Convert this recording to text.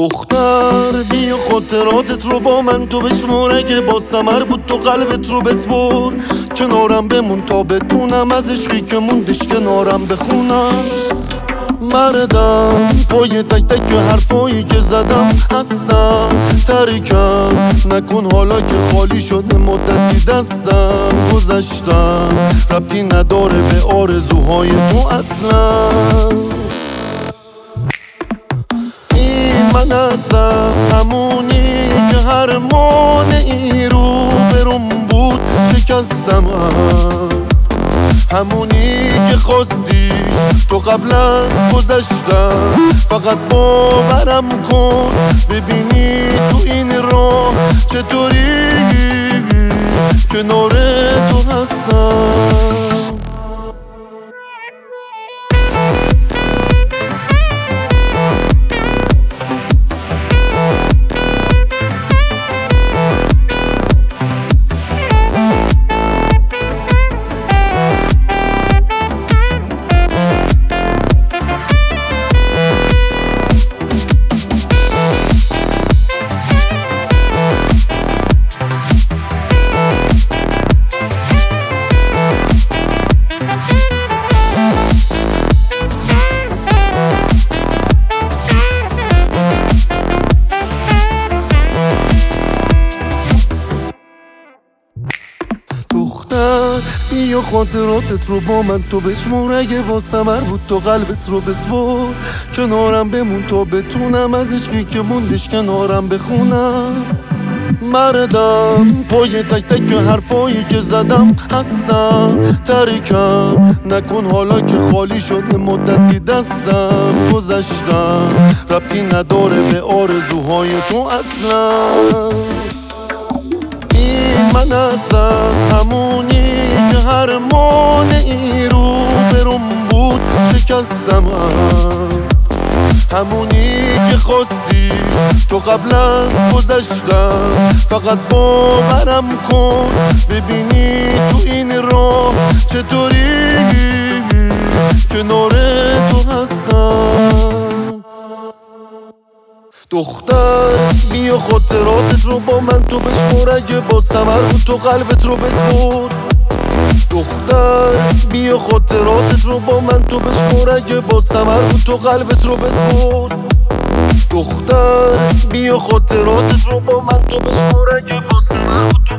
دختر بیا خاطراتت رو با من تو بشمار، اگه با ثمر بود تو قلبت رو بسپر. کنارم بمون تا بتونم از عشقی که موندش کنارم بخونم. مردم پای تک تک حرفایی که زدم هستم، ترکم نکن حالا که خالی شده مدتی دستم. گذشتم ربطی نداره به آرزوهای تو اصلا. من هستم همونی که هر مانعی رو برم بود شکستم، همونی که خواستی تو قبل از گذشتم. فقط باورم کن ببینی تو این راه چطوری کنار تو هستم. دختر بیا خاطراتت رو با من تو بشمار، اگه با ثمر بود تو قلبت رو بسپر. کنارم بمون تا بتونم از عشقی که موندش کنارم بخونم. مردم پای تک تک حرفایی که زدم هستم، ترکم نکن حالا که خالی شده مدتی دستم. گذشتم ربطی نداره به آرزوهای تو اصلا. من هستم همونی که هر مانعی رو برم بود شکستم، همونی که خواستی تو قبل از گذشتم. فقط باورم کن ببینی تو این راه چطوری کنار تو هستم. دختر بیا خاطراتت رو با من تو بشمار، اگه با ثمر بود تو قلبت رو بسپر. دختر بیا خاطراتت رو با من تو بشمار، اگه با ثمر بود تو قلبت رو بسپر. دختر بیا خاطراتت رو با من تو بشمار، اگه با ثمر بود